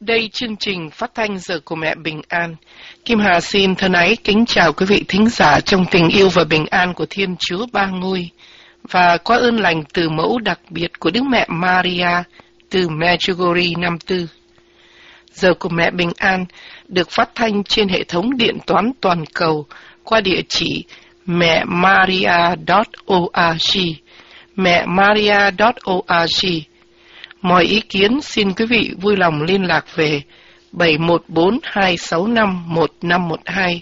Đây chương trình phát thanh Giờ của Mẹ Bình An. Kim Hà xin thân ái kính chào quý vị thính giả trong tình yêu và bình an của Thiên Chúa Ba Ngôi và có ơn lành từ mẫu đặc biệt của Đức Mẹ Maria từ Medjugorje năm Tư. Giờ của Mẹ Bình An được phát thanh trên hệ thống điện toán toàn cầu qua địa chỉ mẹmaria.org, mẹmaria.org. Mọi ý kiến xin quý vị vui lòng liên lạc về 714-265-1512,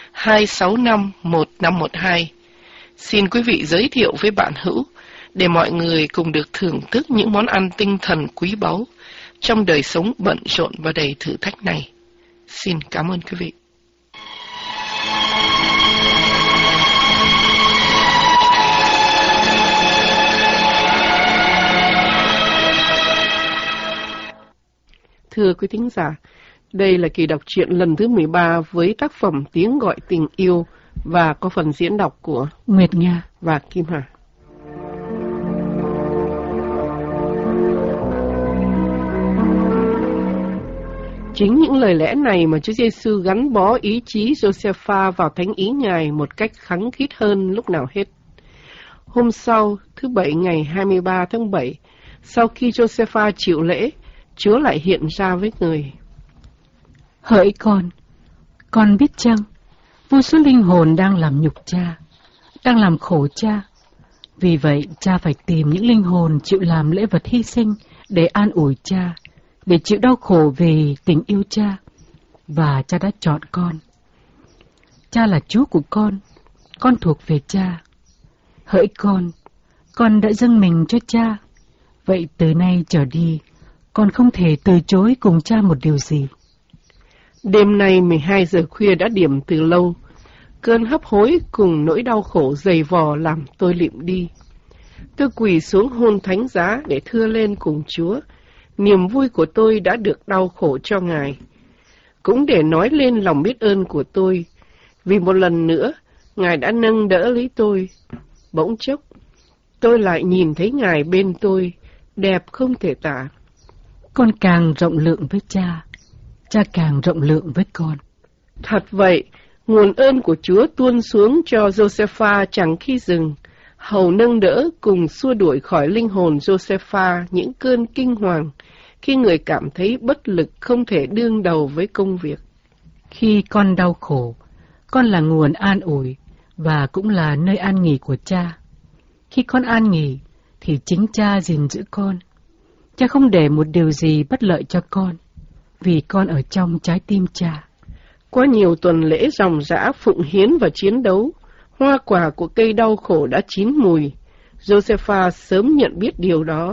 265-1512. Xin quý vị giới thiệu với bạn hữu để mọi người cùng được thưởng thức những món ăn tinh thần quý báu trong đời sống bận rộn và đầy thử thách này. Xin cảm ơn quý vị. Thưa quý thính giả, đây là kỳ đọc truyện lần thứ 13 với tác phẩm Tiếng Gọi Tình Yêu và có phần diễn đọc của Nguyệt Nga và Kim Hà. Chính những lời lẽ này mà Chúa Giêsu gắn bó ý chí Josepha vào thánh ý Ngài một cách khăng khít hơn lúc nào hết. Hôm sau, thứ Bảy ngày 23 tháng 7, sau khi Josepha chịu lễ, Chúa lại hiện ra với người. Hỡi con biết chăng, vô số linh hồn đang làm nhục cha, đang làm khổ cha. Vì vậy, cha phải tìm những linh hồn chịu làm lễ vật hy sinh để an ủi cha, để chịu đau khổ vì tình yêu cha. Và cha đã chọn con. Cha là Chúa của con thuộc về cha. Hỡi con đã dâng mình cho cha. Vậy từ nay trở đi, con không thể từ chối cùng cha một điều gì. Đêm nay 12 giờ khuya đã điểm từ lâu. Cơn hấp hối cùng nỗi đau khổ dày vò làm tôi lịm đi. Tôi quỳ xuống hôn thánh giá để thưa lên cùng Chúa. Niềm vui của tôi đã được đau khổ cho Ngài. Cũng để nói lên lòng biết ơn của tôi. Vì một lần nữa, Ngài đã nâng đỡ lấy tôi. Bỗng chốc, tôi lại nhìn thấy Ngài bên tôi, đẹp không thể tả. Con càng rộng lượng với cha, cha càng rộng lượng với con. Thật vậy, nguồn ơn của Chúa tuôn xuống cho Josepha chẳng khi dừng, hầu nâng đỡ cùng xua đuổi khỏi linh hồn Josepha những cơn kinh hoàng, khi người cảm thấy bất lực không thể đương đầu với công việc. Khi con đau khổ, con là nguồn an ủi và cũng là nơi an nghỉ của cha. Khi con an nghỉ, thì chính cha gìn giữ con. Cha không để một điều gì bất lợi cho con, vì con ở trong trái tim cha. Qua nhiều tuần lễ ròng rã phụng hiến và chiến đấu, hoa quả của cây đau khổ đã chín mùi. Josepha sớm nhận biết điều đó.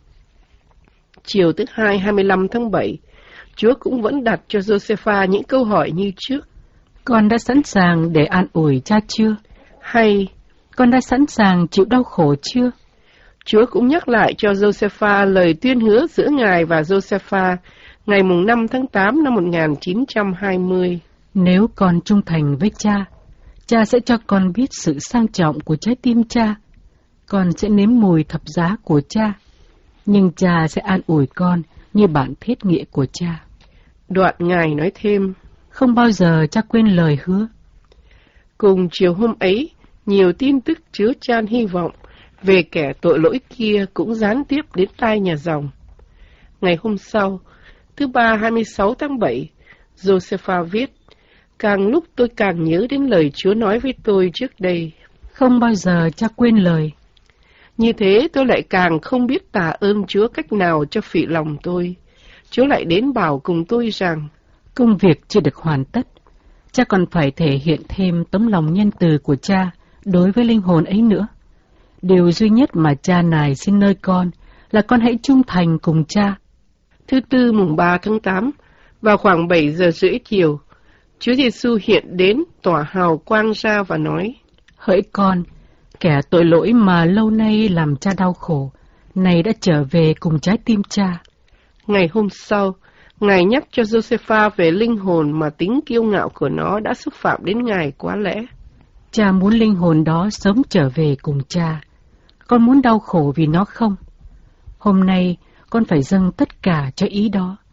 Chiều thứ Hai 25 tháng 7, Chúa cũng vẫn đặt cho Josepha những câu hỏi như trước. Con đã sẵn sàng để an ủi cha chưa? Hay con đã sẵn sàng chịu đau khổ chưa? Chúa cũng nhắc lại cho Josepha lời tuyên hứa giữa Ngài và Josepha ngày 5 tháng 8 năm 1920. Nếu con trung thành với cha, cha sẽ cho con biết sự sang trọng của trái tim cha. Con sẽ nếm mùi thập giá của cha, nhưng cha sẽ an ủi con như bản thiết nghĩa của cha. Đoạn Ngài nói thêm, không bao giờ cha quên lời hứa. Cùng chiều hôm ấy, nhiều tin tức chứa chan hy vọng về kẻ tội lỗi kia cũng gián tiếp đến tai nhà dòng. Ngày hôm sau, thứ Ba 26 tháng 7, Josepha viết, càng lúc tôi càng nhớ đến lời Chúa nói với tôi trước đây. Không bao giờ cha quên lời. Như thế tôi lại càng không biết tạ ơn Chúa cách nào cho phỉ lòng tôi. Chúa lại đến bảo cùng tôi rằng, công việc chưa được hoàn tất. Cha còn phải thể hiện thêm tấm lòng nhân từ của cha đối với linh hồn ấy nữa. Điều duy nhất mà cha nài xin nơi con là con hãy trung thành cùng cha. Thứ Tư mùng 3 tháng 8, vào khoảng 7 giờ rưỡi chiều, Chúa Giêsu hiện đến tỏa hào quang ra và nói, hỡi con, kẻ tội lỗi mà lâu nay làm cha đau khổ, này đã trở về cùng trái tim cha. Ngày hôm sau, Ngài nhắc cho Josepha về linh hồn mà tính kiêu ngạo của nó đã xúc phạm đến Ngài quá lẽ. Cha muốn linh hồn đó sớm trở về cùng cha. Con muốn đau khổ vì nó không? Hôm nay, con phải dâng tất cả cho ý đó.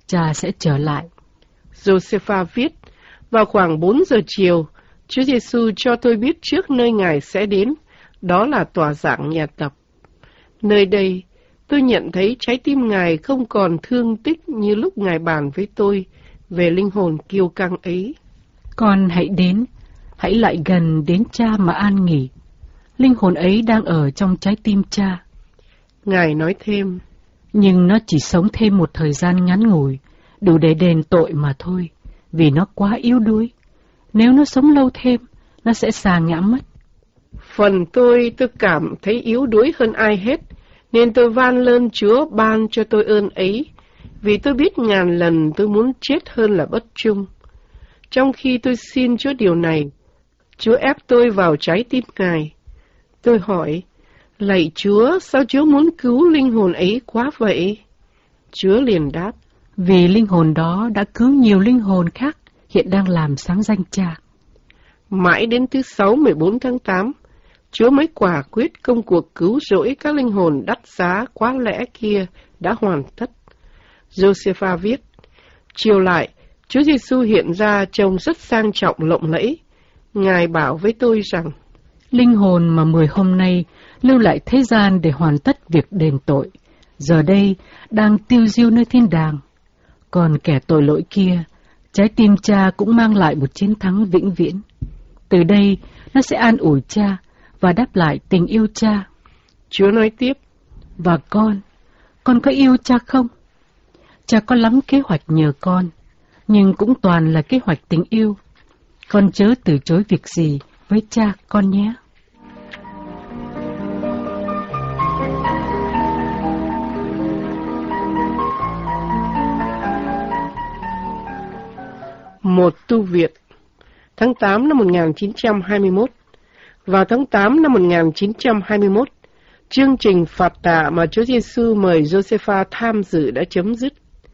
Cha sẽ trở lại. Josepha viết, vào khoảng 4 giờ chiều, Chúa Giêsu cho tôi biết trước nơi Ngài sẽ đến, đó là tòa giảng nhà tập. Nơi đây, tôi nhận thấy trái tim Ngài không còn thương tích như lúc Ngài bàn với tôi về linh hồn kiêu căng ấy. Con hãy đến, hãy lại gần đến Cha mà an nghỉ. Linh hồn ấy đang ở trong trái tim Cha. Ngài nói thêm, nhưng nó chỉ sống thêm một thời gian ngắn ngủi, đủ để đền tội mà thôi, vì nó quá yếu đuối. Nếu nó sống lâu thêm, nó sẽ sa ngã mất. Phần tôi cảm thấy yếu đuối hơn ai hết, nên tôi van lơn Chúa ban cho tôi ơn ấy, vì tôi biết ngàn lần tôi muốn chết hơn là bất trung. Trong khi tôi xin Chúa điều này, Chúa ép tôi vào trái tim Ngài. Tôi hỏi, lạy Chúa, sao Chúa muốn cứu linh hồn ấy quá vậy? Chúa liền đáp, vì linh hồn đó đã cứu nhiều linh hồn khác hiện đang làm sáng danh Cha. Mãi đến thứ Sáu 14 tháng 8, Chúa mới quả quyết công cuộc cứu rỗi các linh hồn đắt giá quá lẽ kia đã hoàn tất. Josepha viết, chiều lại, Chúa Giêsu hiện ra trông rất sang trọng lộng lẫy. Ngài bảo với tôi rằng, linh hồn mà 10 hôm nay lưu lại thế gian để hoàn tất việc đền tội, giờ đây đang tiêu diêu nơi thiên đàng. Còn kẻ tội lỗi kia, trái tim Cha cũng mang lại một chiến thắng vĩnh viễn. Từ đây, nó sẽ an ủi Cha và đáp lại tình yêu Cha. Chúa nói tiếp, và con có yêu Cha không? Cha có lắm kế hoạch nhờ con, nhưng cũng toàn là kế hoạch tình yêu. Con chớ từ chối việc gì với Cha con nhé. Một tu viện. Tháng 8 năm 1921. Vào tháng 8 năm 1921, chương trình phạt tạ mà Chúa Giêsu mời Josepha tham dự đã chấm dứt.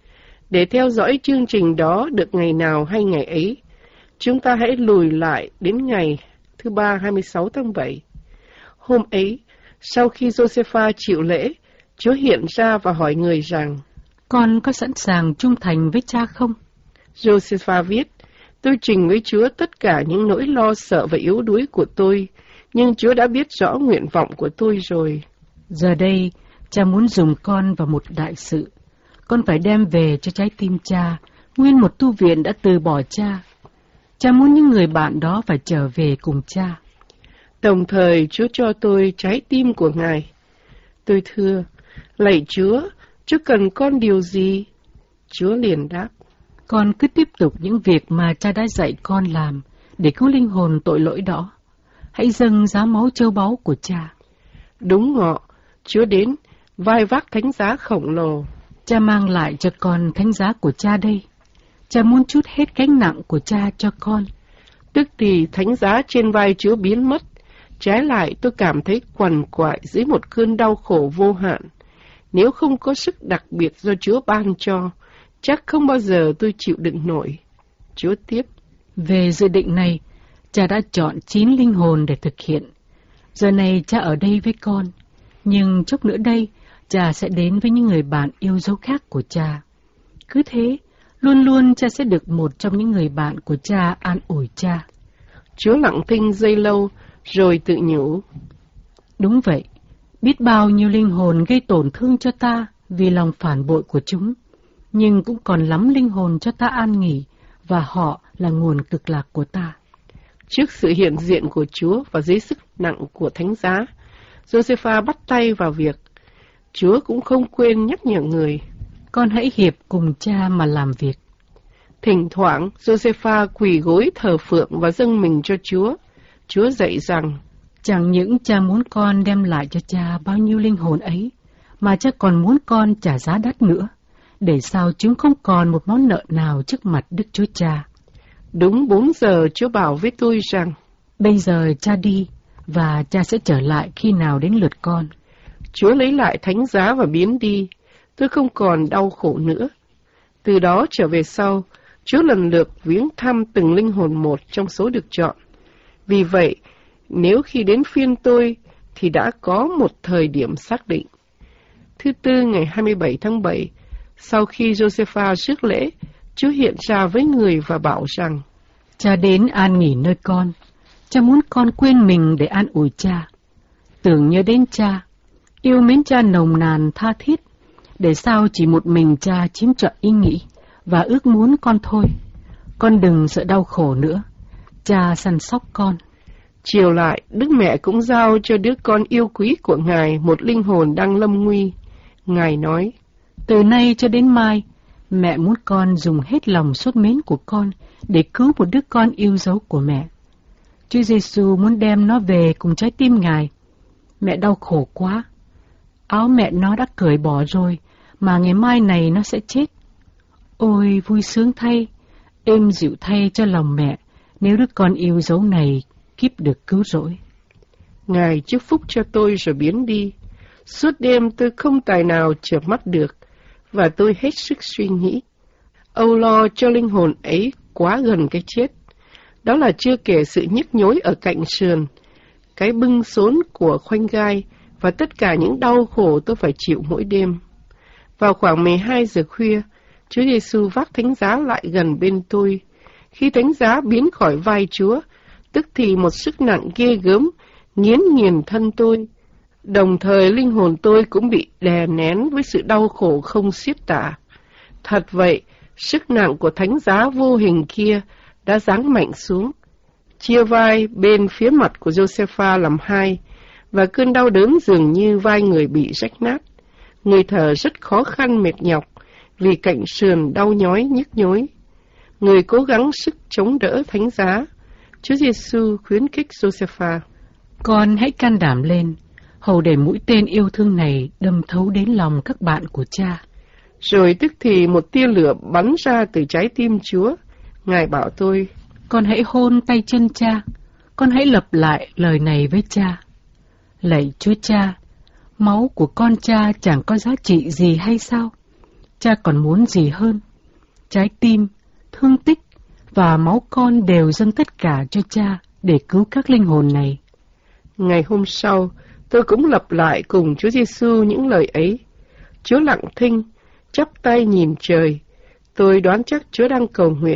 Để theo dõi chương trình đó được ngày nào hay ngày ấy, chúng ta hãy lùi lại đến ngày thứ Ba 26 tháng 7. Hôm ấy, sau khi Josepha chịu lễ, Chúa hiện ra và hỏi người rằng, con có sẵn sàng trung thành với Cha không? Josepha viết, tôi trình với Chúa tất cả những nỗi lo sợ và yếu đuối của tôi, nhưng Chúa đã biết rõ nguyện vọng của tôi rồi. Giờ đây, Cha muốn dùng con vào một đại sự. Con phải đem về cho trái tim Cha, nguyên một tu viện đã từ bỏ Cha. Cha muốn những người bạn đó phải trở về cùng Cha. Đồng thời, Chúa cho tôi trái tim của Ngài. Tôi thưa, lạy Chúa cần con điều gì? Chúa liền đáp, con cứ tiếp tục những việc mà Cha đã dạy con làm để cứu linh hồn tội lỗi đó. Hãy dâng giá máu châu báu của Cha. Đúng ngọ, Chúa đến, vai vác thánh giá khổng lồ. Cha mang lại cho con thánh giá của Cha đây. Cha muốn trút hết gánh nặng của Cha cho con. Tức thì thánh giá trên vai Chúa biến mất. Trái lại tôi cảm thấy quằn quại dưới một cơn đau khổ vô hạn. Nếu không có sức đặc biệt do Chúa ban cho, chắc không bao giờ tôi chịu đựng nổi. Chúa tiếp, về dự định này, Cha đã chọn 9 linh hồn để thực hiện. Giờ này Cha ở đây với con, nhưng chốc nữa đây, Cha sẽ đến với những người bạn yêu dấu khác của Cha. Cứ thế, luôn luôn Cha sẽ được một trong những người bạn của Cha an ủi Cha. Chúa lặng thinh giây lâu, rồi tự nhủ, đúng vậy, biết bao nhiêu linh hồn gây tổn thương cho ta vì lòng phản bội của chúng, nhưng cũng còn lắm linh hồn cho ta an nghỉ, và họ là nguồn cực lạc của ta. Trước sự hiện diện của Chúa và dưới sức nặng của thánh giá, Josepha bắt tay vào việc. Chúa cũng không quên nhắc nhở người, con hãy hiệp cùng Cha mà làm việc. Thỉnh thoảng, Josepha quỳ gối thờ phượng và dâng mình cho Chúa. Chúa dạy rằng, chẳng những Cha muốn con đem lại cho Cha bao nhiêu linh hồn ấy, mà Cha còn muốn con trả giá đắt nữa, để sao chúng không còn một món nợ nào trước mặt Đức Chúa Cha. Đúng 4 giờ, Chúa bảo với tôi rằng, bây giờ Cha đi, và Cha sẽ trở lại khi nào đến lượt con. Chúa lấy lại thánh giá và biến đi. Tôi không còn đau khổ nữa. Từ đó trở về sau, Chúa lần lượt viếng thăm từng linh hồn một trong số được chọn. Vì vậy, nếu khi đến phiên tôi, thì đã có một thời điểm xác định. Thứ Tư ngày 27 tháng 7, Sau khi Josepha rước lễ, Chúa hiện ra với người và bảo rằng: Cha đến an nghỉ nơi con. Cha muốn con quên mình để an ủi cha. Tưởng nhớ đến cha, yêu mến cha nồng nàn tha thiết, để sao chỉ một mình cha chiếm trọn ý nghĩ và ước muốn con thôi. Con đừng sợ đau khổ nữa. Cha săn sóc con. Chiều lại, Đức Mẹ cũng giao cho đứa con yêu quý của Ngài một linh hồn đang lâm nguy. Ngài nói: Từ nay cho đến mai, mẹ muốn con dùng hết lòng sốt mến của con để cứu một đứa con yêu dấu của mẹ. Chúa Giêsu muốn đem nó về cùng trái tim Ngài. Mẹ đau khổ quá. Áo mẹ nó đã cởi bỏ rồi, mà ngày mai này nó sẽ chết. Ôi vui sướng thay, êm dịu thay cho lòng mẹ, nếu đứa con yêu dấu này kíp được cứu rỗi. Ngài chúc phúc cho tôi rồi biến đi. Suốt đêm tôi không tài nào chợp mắt được, và tôi hết sức suy nghĩ. Âu lo cho linh hồn ấy quá gần cái chết. Đó là chưa kể sự nhức nhối ở cạnh sườn, cái bưng xốn của khoanh gai, và tất cả những đau khổ tôi phải chịu mỗi đêm. Vào khoảng 12 giờ khuya, Chúa Giêsu vác thánh giá lại gần bên tôi. Khi thánh giá biến khỏi vai Chúa, tức thì một sức nặng ghê gớm nghiến nghiền thân tôi. Đồng thời linh hồn tôi cũng bị đè nén với sự đau khổ không xiết tả. Thật vậy, sức nặng của thánh giá vô hình kia đã giáng mạnh xuống, chia vai bên phía mặt của Josepha làm hai, và cơn đau đớn dường như vai người bị rách nát. Người thở rất khó khăn mệt nhọc, vì cạnh sườn đau nhói nhức nhối. Người cố gắng sức chống đỡ thánh giá. Chúa Giêsu khuyến khích Josepha: Con hãy can đảm lên, hầu để mũi tên yêu thương này đâm thấu đến lòng các bạn của cha. Rồi tức thì một tia lửa bắn ra từ trái tim Chúa. Ngài bảo tôi: Con hãy hôn tay chân cha, con hãy lặp lại lời này với cha. Lạy Chúa Cha, máu của con cha chẳng có giá trị gì hay sao? Cha còn muốn gì hơn? Trái tim, thương tích và máu con đều dâng tất cả cho cha để cứu các linh hồn này. Ngày hôm sau, tôi cũng lặp lại cùng Chúa Giêsu những lời ấy. Chúa lặng thinh, chắp tay nhìn trời. Tôi đoán chắc Chúa đang cầu nguyện.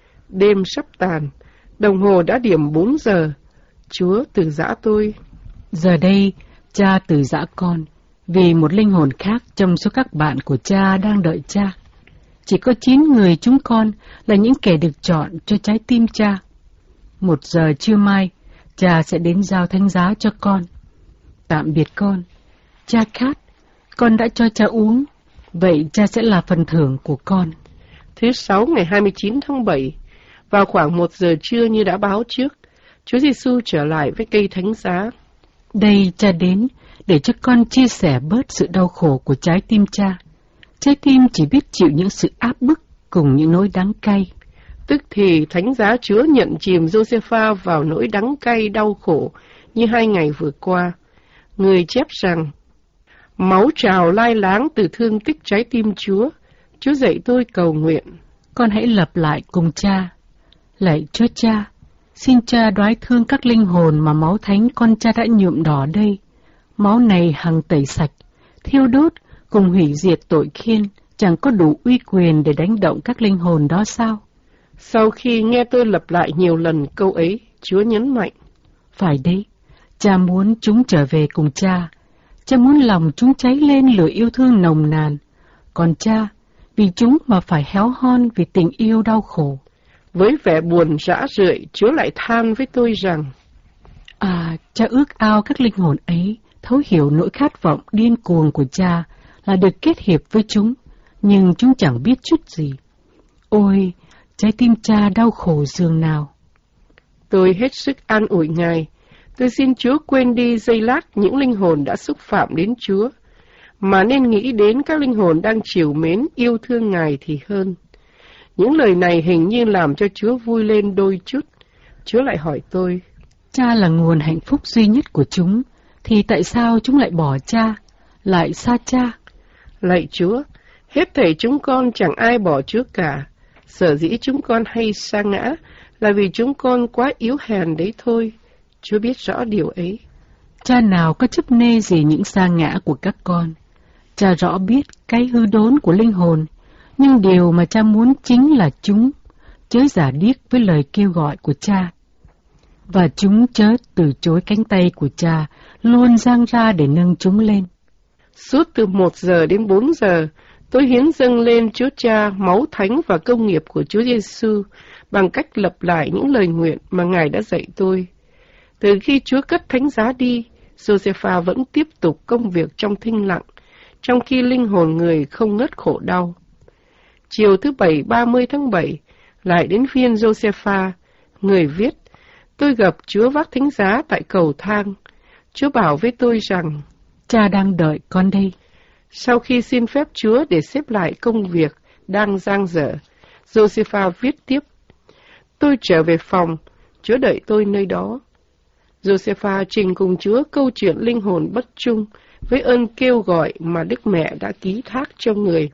Đêm sắp tàn, đồng hồ đã điểm 4 giờ. Chúa từ giã tôi. Giờ đây, cha từ giã con, vì một linh hồn khác trong số các bạn của cha đang đợi cha. Chỉ có 9 người chúng con là những kẻ được chọn cho trái tim cha. 1 giờ trưa mai, cha sẽ đến giao thánh giá cho con. Tạm biệt con. Cha khát, con đã cho cha uống, vậy cha sẽ là phần thưởng của con. Thứ Sáu ngày 29 tháng 7, vào khoảng 1 giờ trưa như đã báo trước, Chúa Giêsu trở lại với cây thánh giá. Đây cha đến để cho con chia sẻ bớt sự đau khổ của trái tim cha. Trái tim chỉ biết chịu những sự áp bức cùng những nỗi đắng cay. Tức thì thánh giá Chúa nhận chìm Josepha vào nỗi đắng cay đau khổ như 2 ngày vừa qua. Người chép rằng: Máu trào lai láng từ thương tích trái tim Chúa. Chúa dạy tôi cầu nguyện. Con hãy lặp lại cùng cha. Lạy Chúa Cha, xin cha đoái thương các linh hồn mà máu thánh con cha đã nhuộm đỏ đây. Máu này hằng tẩy sạch, thiêu đốt cùng hủy diệt tội khiên, chẳng có đủ uy quyền để đánh động các linh hồn đó sao? Sau khi nghe tôi lặp lại nhiều lần câu ấy, Chúa nhấn mạnh: Phải đấy, cha muốn chúng trở về cùng cha. Cha muốn lòng chúng cháy lên lửa yêu thương nồng nàn. Còn cha, vì chúng mà phải héo hon vì tình yêu đau khổ. Với vẻ buồn rã rượi, Chúa lại than với tôi rằng: Cha ước ao các linh hồn ấy thấu hiểu nỗi khát vọng điên cuồng của cha là được kết hiệp với chúng, nhưng chúng chẳng biết chút gì. Ôi, trái tim cha đau khổ dường nào. Tôi hết sức an ủi Ngài. Tôi xin Chúa quên đi giây lát những linh hồn đã xúc phạm đến Chúa, mà nên nghĩ đến các linh hồn đang trìu mến yêu thương Ngài thì hơn. Những lời này hình như làm cho Chúa vui lên đôi chút. Chúa lại hỏi tôi: Cha là nguồn hạnh phúc duy nhất của chúng, thì tại sao chúng lại bỏ cha, lại xa cha? Lạy Chúa, hết thảy chúng con chẳng ai bỏ Chúa cả. Sở dĩ chúng con hay sa ngã là vì chúng con quá yếu hèn đấy thôi. Chúa biết rõ điều ấy. Cha nào có chấp nê gì những sa ngã của các con. Cha rõ biết cái hư đốn của linh hồn, nhưng điều mà cha muốn chính là chúng chớ giả điếc với lời kêu gọi của cha, và chúng chớ từ chối cánh tay của cha luôn dang ra để nâng chúng lên. Suốt từ 1 giờ đến 4 giờ, tôi hiến dâng lên Chúa Cha máu thánh và công nghiệp của Chúa Giêsu bằng cách lặp lại những lời nguyện mà Ngài đã dạy tôi. Từ khi Chúa cất thánh giá đi, Josepha vẫn tiếp tục công việc trong thinh lặng, trong khi linh hồn người không ngớt khổ đau. Chiều thứ Bảy 30 tháng 7, lại đến phiên Josepha. Người viết, tôi gặp Chúa vác thánh giá tại cầu thang. Chúa bảo với tôi rằng, cha đang đợi con đây. Sau khi xin phép Chúa để xếp lại công việc đang dang dở, Josepha viết tiếp, tôi trở về phòng, Chúa đợi tôi nơi đó. Josepha trình cùng Chúa câu chuyện linh hồn bất chung với ơn kêu gọi mà Đức Mẹ đã ký thác cho người.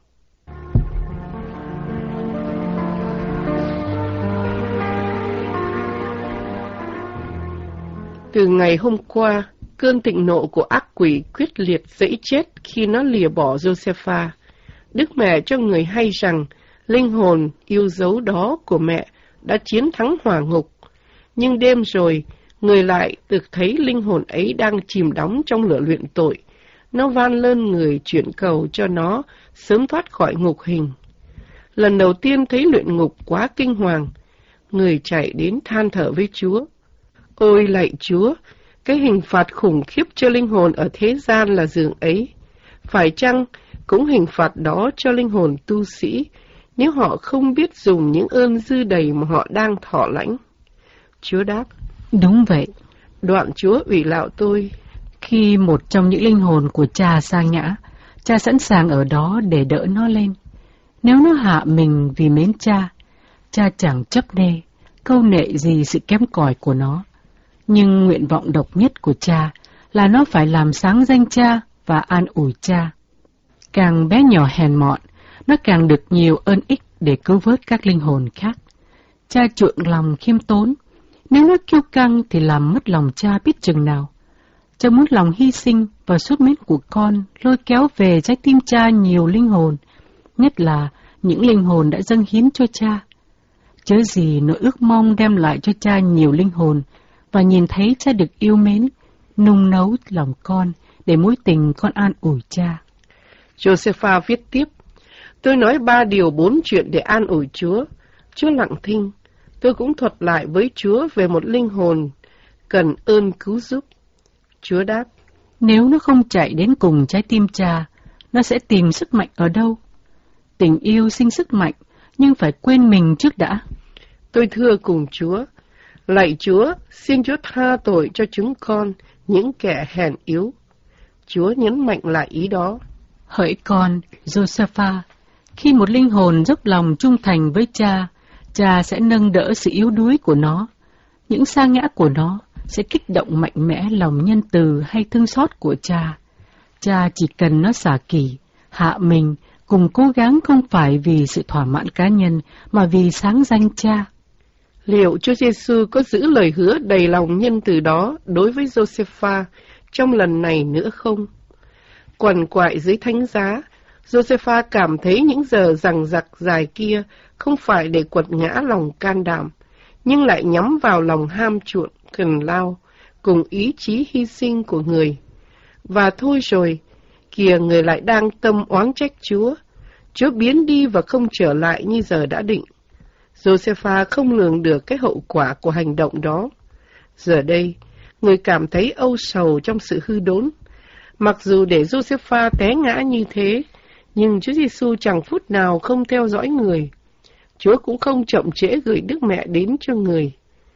Từ ngày hôm qua, cơn thịnh nộ của ác quỷ quyết liệt dẫy chết khi nó lìa bỏ Josepha. Đức Mẹ cho người hay rằng linh hồn yêu dấu đó của mẹ đã chiến thắng hỏa ngục. Nhưng đêm rồi, người lại được thấy linh hồn ấy đang chìm đắm trong lửa luyện tội. Nó van lơn người chuyển cầu cho nó sớm thoát khỏi ngục hình. Lần đầu tiên thấy luyện ngục quá kinh hoàng, người chạy đến than thở với Chúa. Ôi lạy Chúa, cái hình phạt khủng khiếp cho linh hồn ở thế gian là giường ấy. Phải chăng cũng hình phạt đó cho linh hồn tu sĩ, nếu họ không biết dùng những ơn dư đầy mà họ đang thọ lãnh? Chúa đáp, đúng vậy. Đoạn Chúa ủy lạo tôi, khi một trong những linh hồn của cha sa ngã, cha sẵn sàng ở đó để đỡ nó lên. Nếu nó hạ mình vì mến cha, cha chẳng chấp nê, câu nệ gì sự kém cỏi của nó. Nhưng nguyện vọng độc nhất của cha là nó phải làm sáng danh cha và an ủi cha. Càng bé nhỏ hèn mọn, nó càng được nhiều ơn ích để cứu vớt các linh hồn khác. Cha chuộng lòng khiêm tốn, nếu nó kiêu căng thì làm mất lòng cha biết chừng nào. Cha muốn lòng hy sinh và sốt mến của con lôi kéo về trái tim cha nhiều linh hồn, nhất là những linh hồn đã dâng hiến cho cha. Chớ gì nỗi ước mong đem lại cho cha nhiều linh hồn và nhìn thấy cha được yêu mến, nung nấu lòng con để mối tình con an ủi cha. Josepha viết tiếp, tôi nói 3 điều 4 chuyện để an ủi Chúa. Chúa lặng thinh. Tôi cũng thuật lại với Chúa về một linh hồn cần ơn cứu giúp. Chúa đáp, nếu nó không chạy đến cùng trái tim cha, nó sẽ tìm sức mạnh ở đâu? Tình yêu sinh sức mạnh, nhưng phải quên mình trước đã. Tôi thưa cùng Chúa, lạy Chúa, xin Chúa tha tội cho chúng con, những kẻ hèn yếu. Chúa nhấn mạnh lại ý đó. Hỡi con, Josepha, khi một linh hồn dốc lòng trung thành với cha, cha sẽ nâng đỡ sự yếu đuối của nó. Những sa ngã của nó sẽ kích động mạnh mẽ lòng nhân từ hay thương xót của cha. Cha chỉ cần nó xả kỷ, hạ mình, cùng cố gắng không phải vì sự thỏa mãn cá nhân, mà vì sáng danh cha. Liệu Chúa Giêsu có giữ lời hứa đầy lòng nhân từ đó đối với Josepha trong lần này nữa không? Quằn quại dưới thánh giá, Josepha cảm thấy những giờ giằng giặc dài kia không phải để quật ngã lòng can đảm, nhưng lại nhắm vào lòng ham chuộng, cần lao, cùng ý chí hy sinh của người. Và thôi rồi, kìa người lại đang tâm oán trách Chúa. Chúa biến đi và không trở lại như giờ đã định. Josepha không lường được cái hậu quả của hành động đó. Giờ đây, người cảm thấy âu sầu trong sự hư đốn. Mặc dù để Josepha té ngã như thế, nhưng Chúa Giêsu chẳng phút nào không theo dõi người. Chúa cũng không chậm trễ gửi Đức Mẹ đến cho người.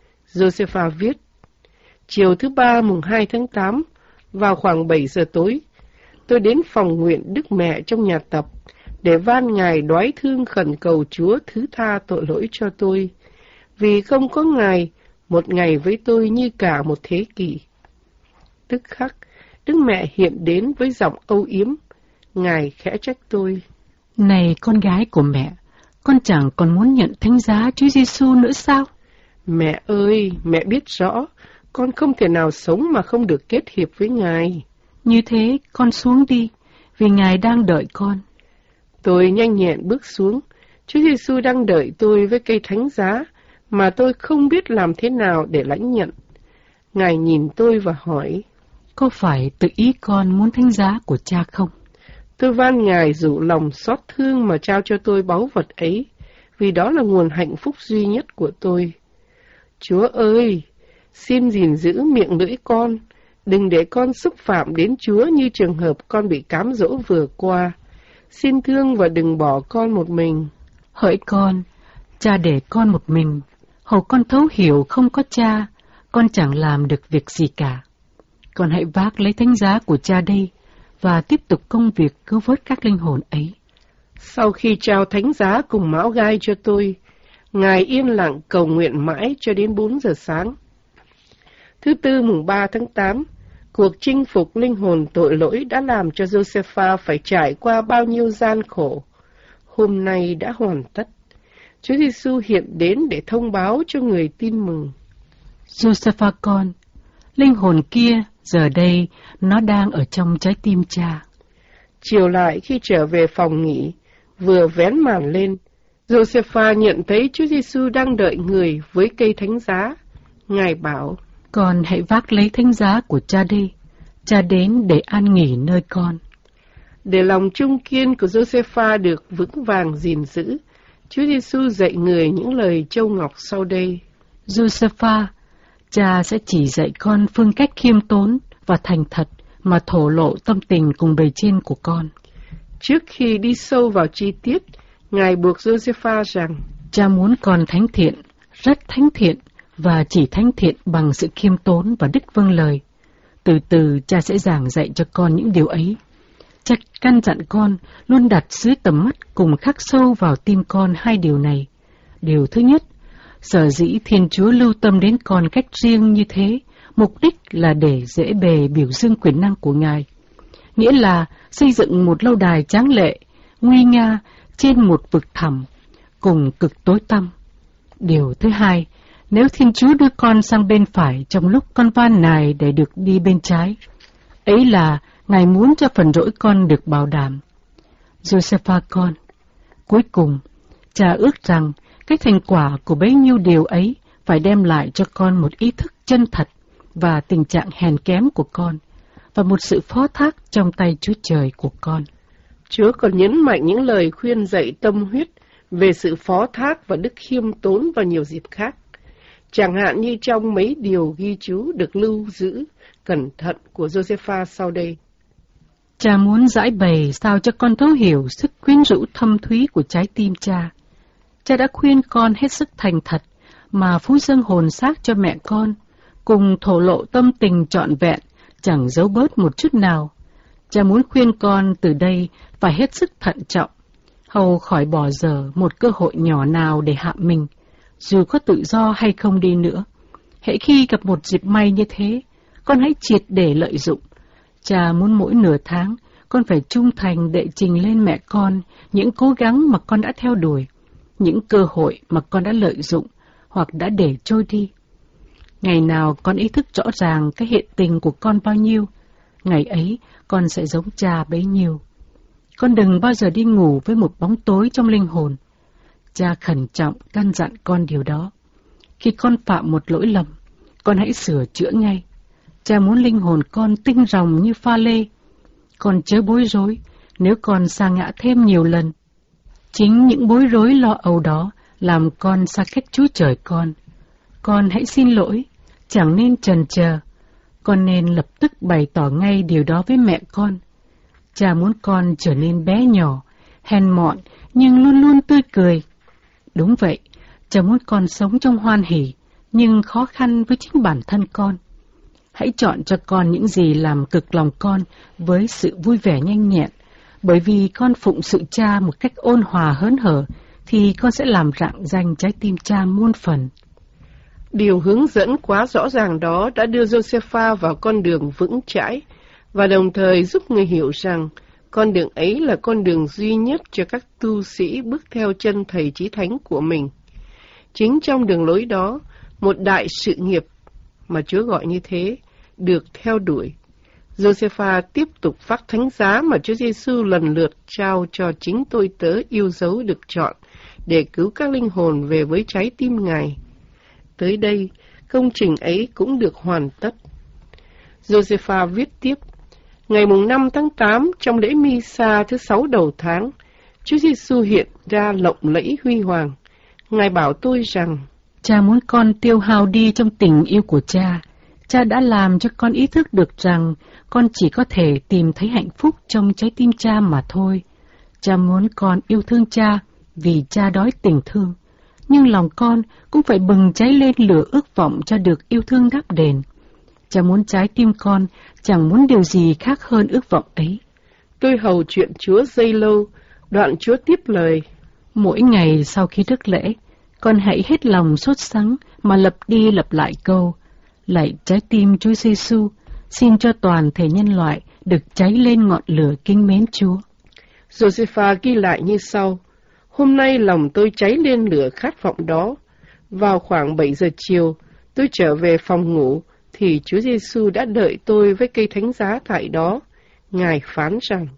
Josepha viết, chiều thứ Ba mùng 2 tháng 8, vào khoảng 7 giờ tối, tôi đến phòng nguyện Đức Mẹ trong nhà tập, để van Ngài đoái thương khẩn cầu Chúa thứ tha tội lỗi cho tôi, vì không có Ngài, một ngày với tôi như cả một thế kỷ. Tức khắc, Đức Mẹ hiện đến với giọng âu yếm, Ngài khẽ trách tôi. Này con gái của mẹ, con chẳng còn muốn nhận thánh giá Chúa Giêsu nữa sao? Mẹ ơi, mẹ biết rõ, con không thể nào sống mà không được kết hiệp với Ngài. Như thế, con xuống đi, vì Ngài đang đợi con. Tôi nhanh nhẹn bước xuống. Chúa Giêsu đang đợi tôi với cây thánh giá mà tôi không biết làm thế nào để lãnh nhận. Ngài nhìn tôi và hỏi: Có phải tự ý con muốn thánh giá của cha không? Tôi van Ngài rủ lòng xót thương mà trao cho tôi báu vật ấy, vì đó là nguồn hạnh phúc duy nhất của tôi. Chúa ơi, xin gìn giữ miệng lưỡi con, đừng để con xúc phạm đến Chúa như trường hợp con bị cám dỗ vừa qua. Xin thương và đừng bỏ con một mình. Hỡi con, cha để con một mình, hầu con thấu hiểu không có cha, con chẳng làm được việc gì cả. Con hãy vác lấy thánh giá của cha đây, và tiếp tục công việc cứu vớt các linh hồn ấy. Sau khi trao thánh giá cùng mão gai cho tôi, Ngài yên lặng cầu nguyện mãi cho đến 4 giờ sáng. Thứ Tư mùng 3 tháng 8, cuộc chinh phục linh hồn tội lỗi đã làm cho Josepha phải trải qua bao nhiêu gian khổ. Hôm nay đã hoàn tất. Chúa Giêsu hiện đến để thông báo cho người tin mừng. Josepha con, linh hồn kia giờ đây nó đang ở trong trái tim cha. Chiều lại khi trở về phòng nghỉ, vừa vén màn lên, Josepha nhận thấy Chúa Giêsu đang đợi người với cây thánh giá. Ngài bảo: Con hãy vác lấy thánh giá của cha đi, cha đến để an nghỉ nơi con. Để lòng trung kiên của Josepha được vững vàng gìn giữ, Chúa Giêsu dạy người những lời châu ngọc sau đây. Josepha, cha sẽ chỉ dạy con phương cách khiêm tốn và thành thật mà thổ lộ tâm tình cùng bề trên của con. Trước khi đi sâu vào chi tiết, Ngài buộc Josepha rằng: Cha muốn con thánh thiện, rất thánh thiện, và chỉ thánh thiện bằng sự khiêm tốn và đức vâng lời. Từ từ cha sẽ giảng dạy cho con những điều ấy. Cha căn dặn con luôn đặt dưới tầm mắt cùng khắc sâu vào tim con hai điều này. Điều thứ nhất, sở dĩ Thiên Chúa lưu tâm đến con cách riêng như thế, mục đích là để dễ bề biểu dương quyền năng của Ngài. Nghĩa là xây dựng một lâu đài tráng lệ, nguy nga trên một vực thẳm, cùng cực tối tăm. Điều thứ hai, nếu Thiên Chúa đưa con sang bên phải trong lúc con van nài để được đi bên trái, ấy là Ngài muốn cho phần rỗi con được bảo đảm. Josepha con, cuối cùng, cha ước rằng cái thành quả của bấy nhiêu điều ấy phải đem lại cho con một ý thức chân thật và tình trạng hèn kém của con, và một sự phó thác trong tay Chúa Trời của con. Chúa còn nhấn mạnh những lời khuyên dạy tâm huyết về sự phó thác và đức khiêm tốn vào nhiều dịp khác. Chẳng hạn như trong mấy điều ghi chú được lưu giữ cẩn thận của Josepha sau đây. Cha muốn giải bày sao cho con thấu hiểu sức quyến rũ thâm thúy của trái tim cha. Cha đã khuyên con hết sức thành thật mà phú dâng hồn xác cho mẹ con, cùng thổ lộ tâm tình trọn vẹn, chẳng giấu bớt một chút nào. Cha muốn khuyên con từ đây phải hết sức thận trọng, hầu khỏi bỏ dở một cơ hội nhỏ nào để hạ mình, dù có tự do hay không đi nữa. Hễ khi gặp một dịp may như thế, con hãy triệt để lợi dụng. Cha muốn mỗi nửa tháng, con phải trung thành đệ trình lên mẹ con những cố gắng mà con đã theo đuổi, những cơ hội mà con đã lợi dụng hoặc đã để trôi đi. Ngày nào con ý thức rõ ràng cái hiện tình của con bao nhiêu, ngày ấy con sẽ giống cha bấy nhiêu. Con đừng bao giờ đi ngủ với một bóng tối trong linh hồn. Cha khẩn trọng căn dặn con điều đó. Khi con phạm một lỗi lầm, con hãy sửa chữa ngay. Cha muốn linh hồn con tinh ròng như pha lê. Con chớ bối rối nếu con sa ngã thêm nhiều lần. Chính những bối rối lo âu đó làm con xa cách Chúa Trời con. Con hãy xin lỗi, chẳng nên chần chờ. Con nên lập tức bày tỏ ngay điều đó với mẹ con. Cha muốn con trở nên bé nhỏ, hèn mọn, nhưng luôn luôn tươi cười. Đúng vậy, cha muốn con sống trong hoan hỉ, nhưng khó khăn với chính bản thân con. Hãy chọn cho con những gì làm cực lòng con với sự vui vẻ nhanh nhẹn, bởi vì con phụng sự cha một cách ôn hòa hớn hở, thì con sẽ làm rạng danh trái tim cha muôn phần. Điều hướng dẫn quá rõ ràng đó đã đưa Josepha vào con đường vững chãi, và đồng thời giúp người hiểu rằng con đường ấy là con đường duy nhất cho các tu sĩ bước theo chân thầy chí thánh của mình. Chính trong đường lối đó, một đại sự nghiệp mà Chúa gọi như thế được theo đuổi. Josepha tiếp tục phát thánh giá mà Chúa Giêsu lần lượt trao cho chính tôi tớ yêu dấu được chọn để cứu các linh hồn về với trái tim Ngài. Tới đây, công trình ấy cũng được hoàn tất. Josepha viết tiếp, ngày 5 tháng 8, trong lễ Misa thứ 6 đầu tháng, Chúa Giêsu hiện ra lộng lẫy huy hoàng. Ngài bảo tôi rằng, Cha muốn con tiêu hao đi trong tình yêu của Cha. Cha đã làm cho con ý thức được rằng con chỉ có thể tìm thấy hạnh phúc trong trái tim Cha mà thôi. Cha muốn con yêu thương Cha vì Cha đói tình thương. Nhưng lòng con cũng phải bừng cháy lên lửa ước vọng cho được yêu thương đáp đền. Cha muốn trái tim con chẳng muốn điều gì khác hơn ước vọng ấy. Tôi hầu chuyện Chúa dây lâu, đoạn Chúa tiếp lời. Mỗi ngày sau khi rước lễ, con hãy hết lòng sốt sắng mà lặp đi lặp lại câu, lạy trái tim Chúa Giêsu, xin cho toàn thể nhân loại được cháy lên ngọn lửa kính mến Chúa. Josepha ghi lại như sau, hôm nay lòng tôi cháy lên lửa khát vọng đó. Vào khoảng 7 giờ chiều, tôi trở về phòng ngủ, thì Chúa Giêsu đã đợi tôi với cây thánh giá tại đó. Ngài phán rằng,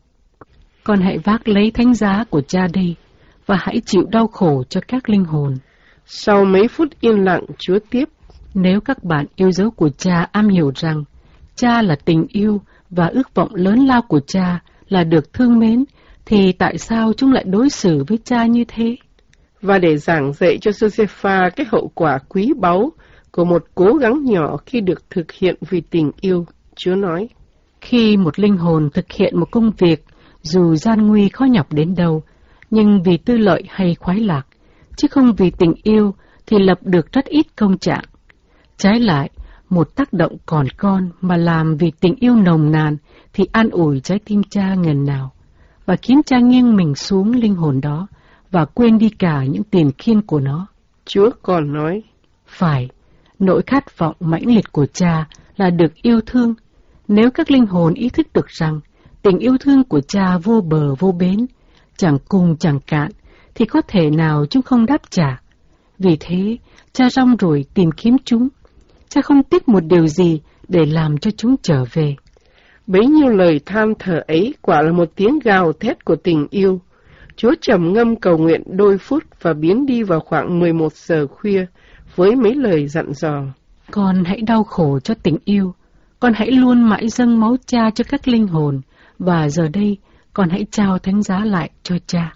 con hãy vác lấy thánh giá của Cha đi, và hãy chịu đau khổ cho các linh hồn. Sau mấy phút yên lặng, Chúa tiếp, nếu các bạn yêu dấu của Cha am hiểu rằng Cha là tình yêu và ước vọng lớn lao của Cha là được thương mến, thì tại sao chúng lại đối xử với Cha như thế? Và để giảng dạy cho Josepha cái hậu quả quý báu của một cố gắng nhỏ khi được thực hiện vì tình yêu, Chúa nói, khi một linh hồn thực hiện một công việc, dù gian nguy khó nhọc đến đâu, nhưng vì tư lợi hay khoái lạc, chứ không vì tình yêu, thì lập được rất ít công trạng. Trái lại, một tác động còn con mà làm vì tình yêu nồng nàn, thì an ủi trái tim Cha ngần nào, và khiến Cha nghiêng mình xuống linh hồn đó, và quên đi cả những tiền khiên của nó. Chúa còn nói, phải, nỗi khát vọng mãnh liệt của Cha là được yêu thương. Nếu các linh hồn ý thức được rằng tình yêu thương của Cha vô bờ vô bến, chẳng cùng chẳng cạn, thì có thể nào chúng không đáp trả. Vì thế, Cha rong ruổi tìm kiếm chúng. Cha không tiếc một điều gì để làm cho chúng trở về. Bấy nhiêu lời than thở ấy quả là một tiếng gào thét của tình yêu. Chúa trầm ngâm cầu nguyện đôi phút và biến đi vào khoảng 11 giờ khuya với mấy lời dặn dò. Con hãy đau khổ cho tình yêu. Con hãy luôn mãi dâng máu Cha cho các linh hồn. Và giờ đây, con hãy trao thánh giá lại cho Cha.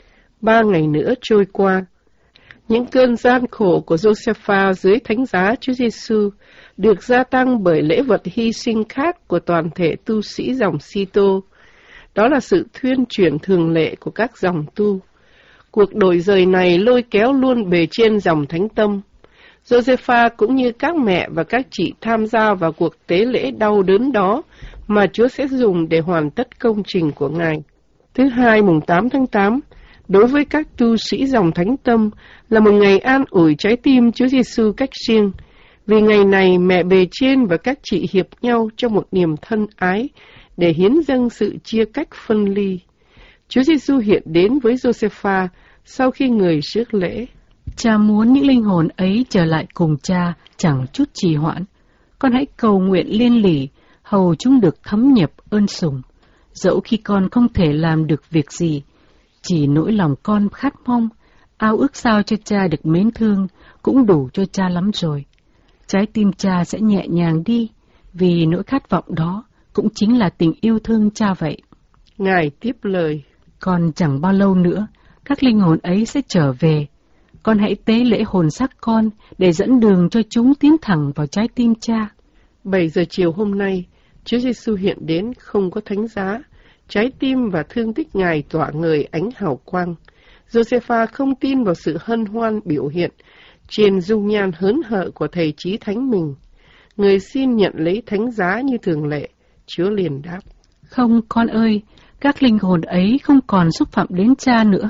3 ngày nữa trôi qua. Những cơn gian khổ của Josepha dưới thánh giá Chúa Giêsu được gia tăng bởi lễ vật hy sinh khác của toàn thể tu sĩ dòng Sito. Đó là sự thuyên chuyển thường lệ của các dòng tu. Cuộc đổi rời này lôi kéo luôn bề trên dòng Thánh Tâm. Josepha cũng như các mẹ và các chị tham gia vào cuộc tế lễ đau đớn đó mà Chúa sẽ dùng để hoàn tất công trình của Ngài. Thứ Hai, mùng 8 tháng 8, đối với các tu sĩ dòng Thánh Tâm là một ngày an ủi trái tim Chúa Giêsu cách riêng. Vì ngày này mẹ bề trên và các chị hiệp nhau trong một niềm thân ái để hiến dâng sự chia cách phân ly. Chúa Giêsu hiện đến với Josepha sau khi người rước lễ. Cha muốn những linh hồn ấy trở lại cùng Cha chẳng chút trì hoãn. Con hãy cầu nguyện liên lỉ, hầu chúng được thấm nhập ơn sủng. Dẫu khi con không thể làm được việc gì, chỉ nỗi lòng con khát mong, ao ước sao cho Cha được mến thương cũng đủ cho Cha lắm rồi. Trái tim Cha sẽ nhẹ nhàng đi, vì nỗi khát vọng đó cũng chính là tình yêu thương Cha vậy. Ngài tiếp lời, còn chẳng bao lâu nữa, các linh hồn ấy sẽ trở về. Con hãy tế lễ hồn xác con để dẫn đường cho chúng tiến thẳng vào trái tim Cha. 7 giờ chiều hôm nay, Chúa Giêsu hiện đến không có thánh giá. Trái tim và thương tích Ngài tỏa ngời ánh hào quang. Josepha không tin vào sự hân hoan biểu hiện trên dung nhan hớn hở của thầy chí thánh mình. Người xin nhận lấy thánh giá như thường lệ. Chúa liền đáp, không con ơi, các linh hồn ấy không còn xúc phạm đến Cha nữa.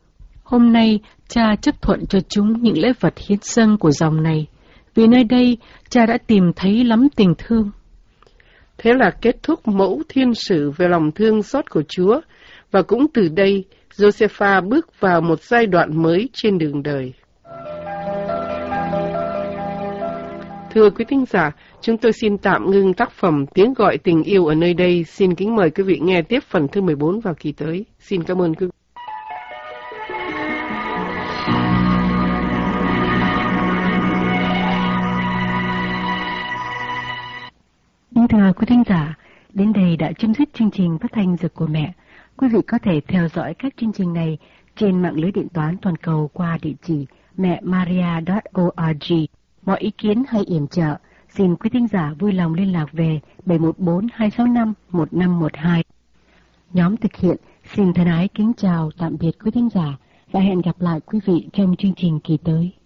Hôm nay, Cha chấp thuận cho chúng những lễ vật hiến dâng của dòng này, vì nơi đây Cha đã tìm thấy lắm tình thương. Thế là kết thúc mẫu thiên sử về lòng thương xót của Chúa, và cũng từ đây, Josepha bước vào một giai đoạn mới trên đường đời. Thưa quý thính giả, chúng tôi xin tạm ngưng tác phẩm Tiếng gọi tình yêu ở nơi đây. Xin kính mời quý vị nghe tiếp phần thứ 14 vào kỳ tới. Xin cảm ơn quý vị. Thưa quý thính giả, đến đây đã chấm dứt chương trình phát thanh Dược của Mẹ. Quý vị có thể theo dõi các chương trình này trên mạng lưới điện toán toàn cầu qua địa chỉ mẹmaria.org. Mọi ý kiến hay yểm trợ, xin quý thính giả vui lòng liên lạc về 714-265-1512. Nhóm thực hiện xin thân ái kính chào tạm biệt quý thính giả và hẹn gặp lại quý vị trong chương trình kỳ tới.